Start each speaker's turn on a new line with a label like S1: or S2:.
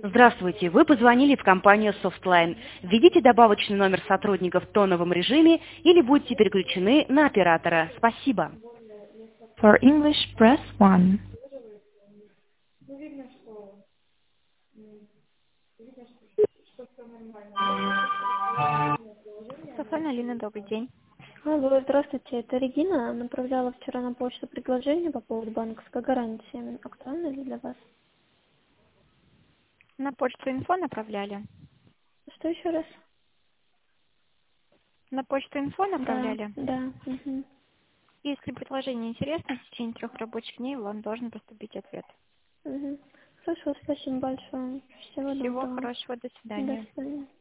S1: Здравствуйте, вы позвонили в компанию Softline. Введите добавочный номер сотрудника в тоновом режиме или будьте переключены на оператора. Спасибо.
S2: For English, press 1.
S3: Софья Алина, добрый день.
S4: Алло, здравствуйте, это Регина. Направляла вчера на почту предложение по поводу банковской гарантии. Актуально ли для вас?
S3: На почту инфо направляли?
S4: Что еще раз?
S3: На почту инфо
S4: Да,
S3: направляли?
S4: да. Угу.
S3: Если предложение интересно, в течение 3 рабочих дней вам должен поступить ответ.
S4: Угу. Хорошо, спасибо большое. Всего
S3: Всего
S4: доброго.
S3: хорошего, до
S4: До
S3: свидания.
S4: свидания.